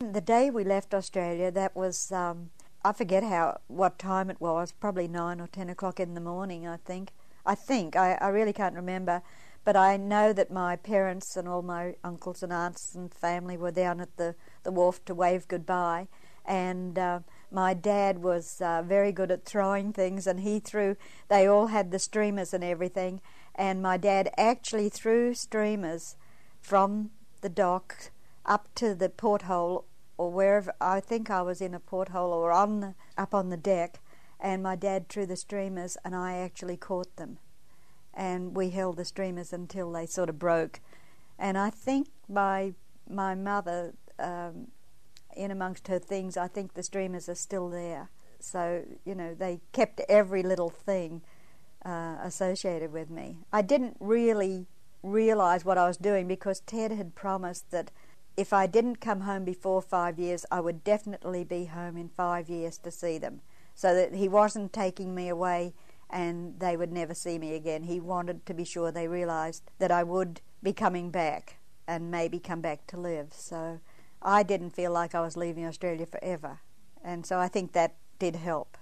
the day we left Australia, that was, I forget what time it was, probably 9 or 10 o'clock in the morning, I think. I really can't remember. But I know that my parents and all my uncles and aunts and family were down at the wharf to wave goodbye. And my dad was very good at throwing things, and they all had the streamers and everything. And my dad actually threw streamers from the dock up to the porthole, or wherever. I think I was in a porthole or up on the deck, and my dad threw the streamers, and I actually caught them. And we held the streamers until they sort of broke. And I think my mother, in amongst her things, I think the streamers are still there. So, they kept every little thing associated with me. I didn't really realize what I was doing, because Ted had promised that if I didn't come home before 5 years, I would definitely be home in 5 years to see them. So that he wasn't taking me away and they would never see me again. He wanted to be sure they realized that I would be coming back and maybe come back to live. So I didn't feel like I was leaving Australia forever. And so I think that did help.